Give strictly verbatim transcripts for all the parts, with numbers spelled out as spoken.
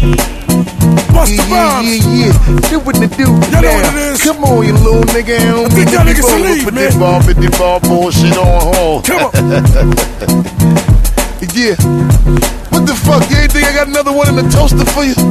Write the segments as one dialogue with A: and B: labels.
A: Busta Rhymes.
B: Yeah, yeah, yeah. Do what they do
A: Y'all
B: now.
A: know what it is.
B: Come on, you little nigga. I don't
A: I think
B: mean
A: y'all
B: to be
A: niggas should
B: bold,
A: leave,
B: but
A: man.
B: this ball, but this ball bullshit on hold.
A: Come on.
B: Yeah. What the fuck? You ain't think I got another one in the toaster for you?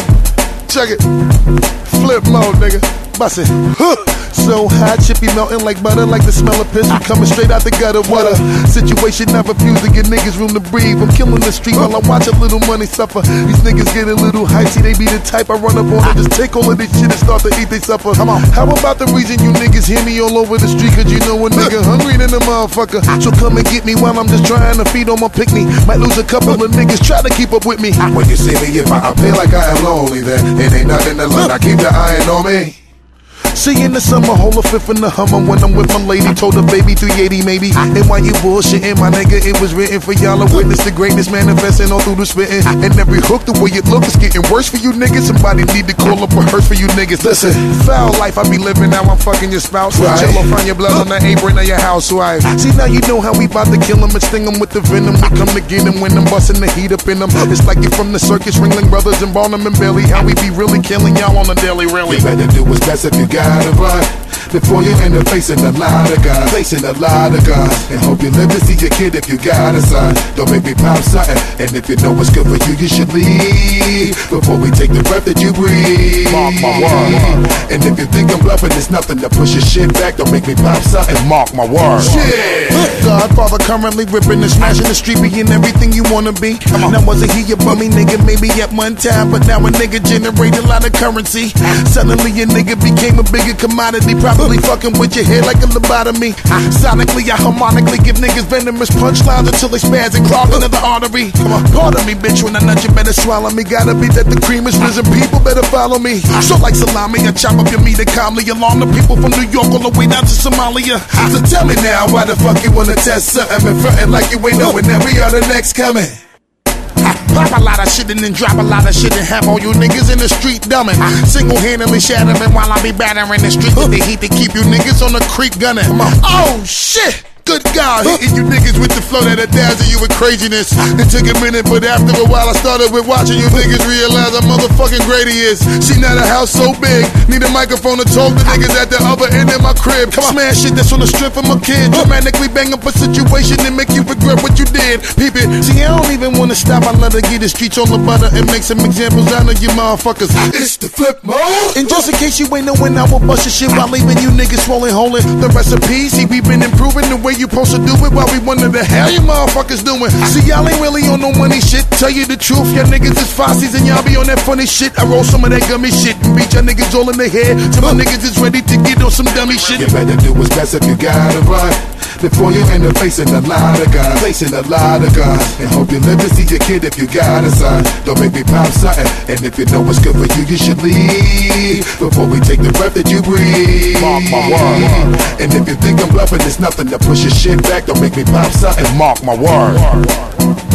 B: Check it. Flip mode, nigga. Bust it. Huh. So hot, chippy melting like butter, like the smell of piss. We coming straight out the gutter. What a situation, I refuse to give niggas room to breathe. I'm killing the street while I watch a little money suffer. These niggas get a little hypey, they be the type I run up on and just take all of this shit and start to eat they supper. Come on. How about the reason you niggas hear me all over the street? Cause you know a nigga hungry than a motherfucker. So come and get me while I'm just trying to feed on my picnic. Might lose a couple of niggas, try to keep up with me. When you see me, if I appear like I am lonely, then it ain't nothing to learn. I keep the iron on me. See in the summer, hold a fifth in the Hummer when I'm with my lady. Told her baby three eighty maybe. And while you bullshitting, my nigga, it was written for y'all to witness the greatness manifesting all through the spitting. And every hook, the way it look is getting worse for you niggas. Somebody need to call up a hearse for you niggas. Listen, foul life I be living now. I'm fucking your spouse. Right. Chill off on your blood on the apron of your housewife. See now you know how we bout to kill them and sting them with the venom. We come to get them when I'm busting the heat up in them. It's like you from the circus, Ringling Brothers and Barnum and Billy. How we be really killing y'all on the daily, really. You better do what's best if you got to run before you end up facing a lot of guns, facing a lot of guns. And hope you live to see your kid if you got a son. Don't make me pop something. And if you know what's good for you, you should leave before we take the breath that you breathe. Mark my word. And if you think I'm bluffing, it's nothing to push your shit back. Don't make me pop something. Mark my word. Shit. Godfather currently ripping and smashing the street, being everything you wanna be. Now wasn't he your bummy nigga? Maybe at one time, but now a nigga generate a lot of currency. Suddenly a nigga became a bigger commodity, probably fucking with your head like a lobotomy. Sonically, I harmonically give niggas venomous punchlines until they spaz and clog into the artery. Come on, pardon me, bitch, when I nut you better swallow me. Gotta be that the cream is risen, people better follow me. So like salami, I chop up your meat and calmly alarm the people from New York all the way down to Somalia. So tell me now, why the fuck you wanna test something and frontin' like you ain't knowing that we are the next coming? Pop a lot of shit and then drop a lot of shit and have all you niggas in the street dumbing. Single-handedly shattering while I be battering the street with the heat to keep you niggas on the creek gunning. Oh shit! Good God, hitting you niggas with the flow that'll dazzle you with craziness. It took a minute, but after a while I started with watching you niggas realize how motherfucking great he is. See now the house so big, need a microphone to talk to niggas at the other end of my crib. Come on, smash shit that's on the strength of my kid. Dramatically bang up a situation and make you regret what you did. Peep it. See, I don't even wanna stop, I let her get the streets on the butter and make some examples out of you motherfuckers. It's the flip mode. And just in case you ain't knowing, I will bust your shit while leaving you niggas swollen holding the recipe. See, we been improving the way you supposed to do it while we wonder the hell you motherfuckers doing. See, y'all ain't really on no money shit. Tell you the truth, y'all niggas is Fossies and y'all be on that funny shit. I roll some of that gummy shit and beat y'all niggas all in the head till my niggas is ready to get on some dummy shit. You better do what's best if you gotta run before you end up facing a lot of guns, facing a lot of guns. And hope you live to see your kid if you got a son. Don't make me pop something. And if you know what's good for you, you should leave before we take the breath that you breathe. Mark my word. And if you think I'm bluffing, it's nothing to push your shit back. Don't make me pop something. Mark my word.